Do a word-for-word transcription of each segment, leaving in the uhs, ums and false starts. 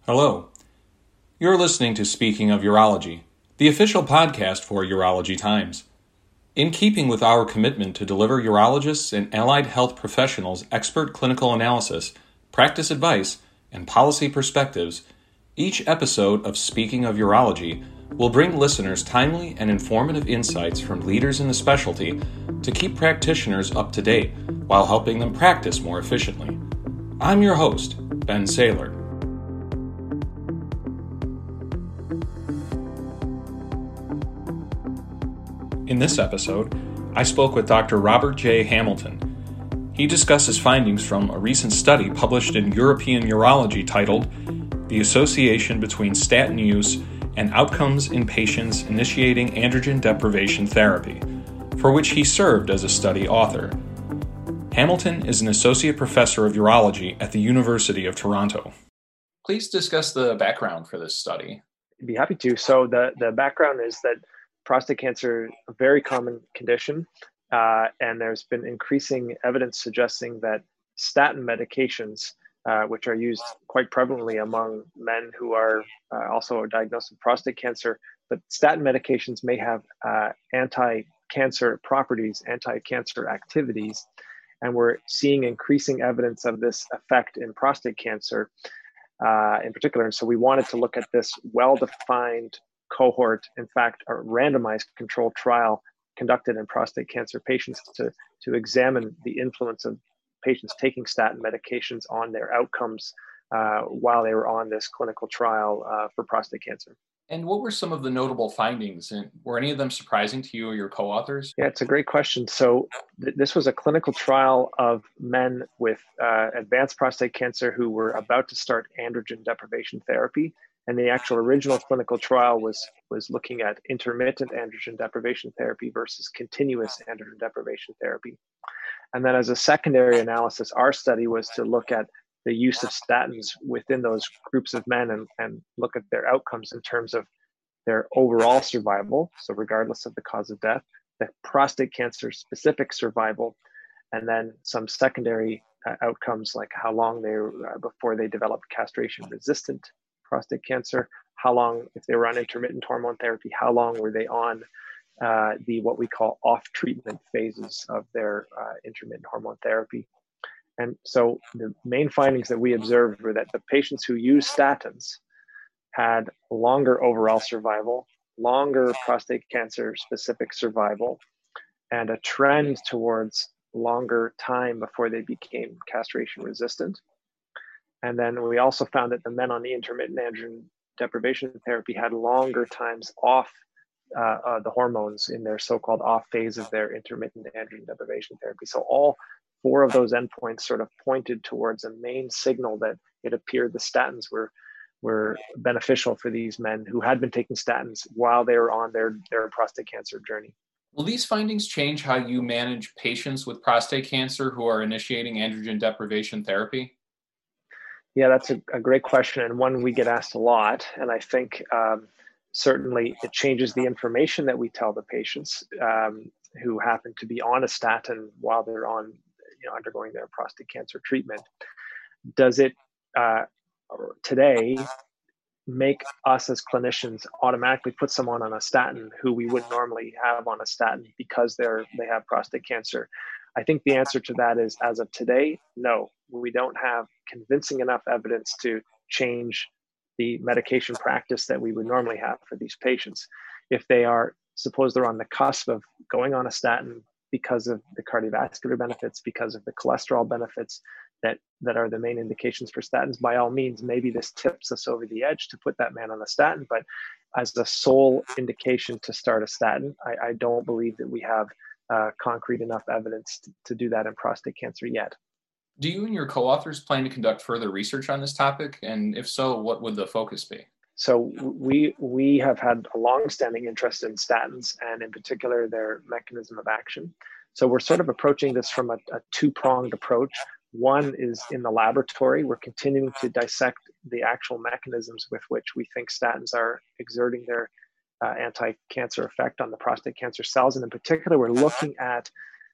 Hello. You're listening to Speaking of Urology, the official podcast for Urology Times. In keeping with our commitment to deliver urologists and allied health professionals expert clinical analysis, practice advice, and policy perspectives, each episode of Speaking of Urology will bring listeners timely and informative insights from leaders in the specialty to keep practitioners up to date while helping them practice more efficiently. I'm your host, Ben Saylor. In this episode, I spoke with Doctor Robert J. Hamilton. He discusses findings from a recent study published in European Urology titled The Association Between Statin Use and Outcomes in Patients Initiating Androgen Deprivation Therapy, for which he served as a study author. Hamilton is an associate professor of urology at the University of Toronto. Please discuss the background for this study. I'd be happy to. So the, the background is that prostate cancer is a very common condition, uh, and there's been increasing evidence suggesting that statin medications, uh, which are used quite prevalently among men who are uh, also diagnosed with prostate cancer, but statin medications may have uh, anti-cancer properties, anti-cancer activities, and we're seeing increasing evidence of this effect in prostate cancer uh, in particular. And so we wanted to look at this well-defined cohort, in fact, a randomized controlled trial conducted in prostate cancer patients to, to examine the influence of patients taking statin medications on their outcomes uh, while they were on this clinical trial uh, for prostate cancer. And what were some of the notable findings? And were any of them surprising to you or your co-authors? Yeah, it's a great question. So th- this was a clinical trial of men with uh, advanced prostate cancer who were about to start androgen deprivation therapy. And the actual original clinical trial was, was looking at intermittent androgen deprivation therapy versus continuous androgen deprivation therapy. And then as a secondary analysis, our study was to look at the use of statins within those groups of men and, and look at their outcomes in terms of their overall survival, so regardless of the cause of death, the prostate cancer specific survival, and then some secondary uh, outcomes like how long they uh, before they developed castration resistant prostate cancer, how long, if they were on intermittent hormone therapy, how long were they on uh, the what we call off treatment phases of their uh, intermittent hormone therapy. And so the main findings that we observed were that the patients who used statins had longer overall survival, longer prostate cancer specific survival, and a trend towards longer time before they became castration resistant. And then we also found that the men on the intermittent androgen deprivation therapy had longer times off uh, uh, the hormones in their so-called off phase of their intermittent androgen deprivation therapy. So all four of those endpoints sort of pointed towards a main signal that it appeared the statins were were beneficial for these men who had been taking statins while they were on their, their prostate cancer journey. Will these findings change how you manage patients with prostate cancer who are initiating androgen deprivation therapy? Yeah, that's a, a great question, and one we get asked a lot. And I think um, certainly it changes the information that we tell the patients um, who happen to be on a statin while they're on, you know, undergoing their prostate cancer treatment. Does it uh, today make us as clinicians automatically put someone on a statin who we wouldn't normally have on a statin because they're they have prostate cancer? I think the answer to that is, as of today, no. We don't have convincing enough evidence to change the medication practice that we would normally have for these patients. If they are, suppose they're on the cusp of going on a statin because of the cardiovascular benefits, because of the cholesterol benefits that, that are the main indications for statins, by all means, maybe this tips us over the edge to put that man on a statin. But as the sole indication to start a statin, I, I don't believe that we have uh, concrete enough evidence to, to do that in prostate cancer yet. Do you and your co-authors plan to conduct further research on this topic? And if so, what would the focus be? So we we have had a long-standing interest in statins and in particular their mechanism of action. So we're sort of approaching this from a, a two-pronged approach. One is in the laboratory. We're continuing to dissect the actual mechanisms with which we think statins are exerting their uh, anti-cancer effect on the prostate cancer cells. And in particular, we're looking at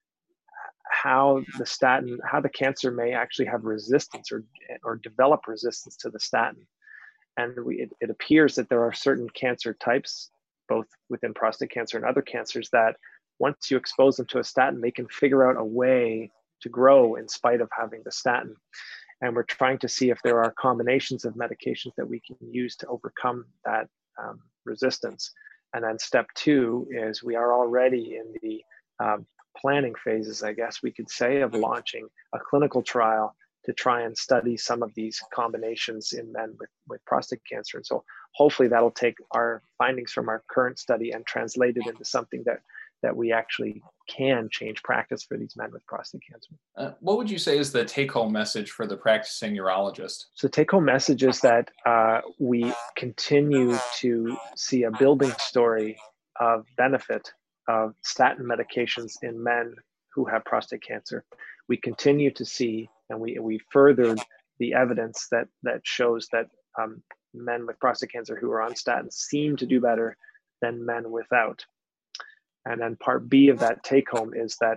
how the statin, how the cancer may actually have resistance or, or develop resistance to the statin. And we, it, it appears that there are certain cancer types, both within prostate cancer and other cancers, that once you expose them to a statin, they can figure out a way to grow in spite of having the statin. And we're trying to see if there are combinations of medications that we can use to overcome that um, resistance. And then step two is we are already in the um, planning phases, I guess we could say, of launching a clinical trial to try and study some of these combinations in men with, with prostate cancer. And so hopefully that'll take our findings from our current study and translate it into something that, that we actually can change practice for these men with prostate cancer. Uh, what would you say is the take-home message for the practicing urologist? So the take-home message is that uh, we continue to see a building story of benefit of statin medications in men who have prostate cancer. We continue to see, and we we furthered the evidence that that shows that um, men with prostate cancer who are on statins seem to do better than men without. And then part B of that take home is that,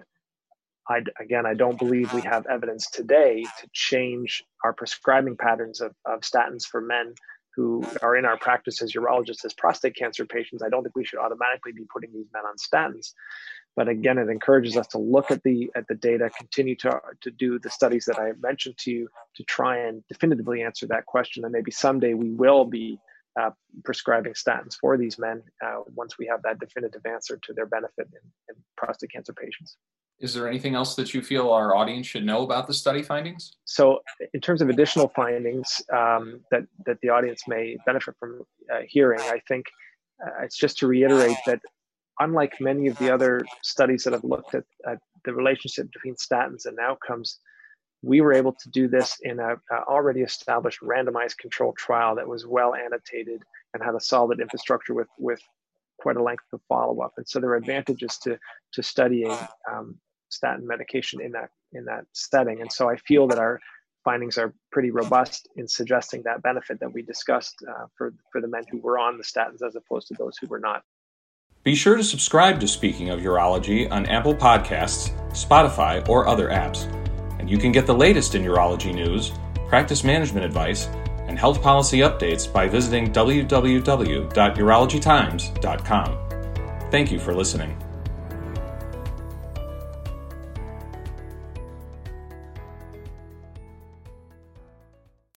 I, again, I don't believe we have evidence today to change our prescribing patterns of, of statins for men who are in our practice as urologists as prostate cancer patients. I don't think we should automatically be putting these men on statins. But again, it encourages us to look at the at the data, continue to, to do the studies that I mentioned to you to try and definitively answer that question. And maybe someday we will be uh, prescribing statins for these men uh, once we have that definitive answer to their benefit in, in prostate cancer patients. Is there anything else that you feel our audience should know about the study findings? So in terms of additional findings um, that, that the audience may benefit from uh, hearing, I think uh, it's just to reiterate that unlike many of the other studies that have looked at, at the relationship between statins and outcomes, we were able to do this in a, a already established randomized controlled trial that was well annotated and had a solid infrastructure with, with quite a length of follow-up. And so there are advantages to, to studying um, statin medication in that, in that setting. And so I feel that our findings are pretty robust in suggesting that benefit that we discussed uh, for, for the men who were on the statins as opposed to those who were not. Be sure to subscribe to Speaking of Urology on Apple Podcasts, Spotify, or other apps. And you can get the latest in urology news, practice management advice, and health policy updates by visiting w w w dot urology times dot com. Thank you for listening.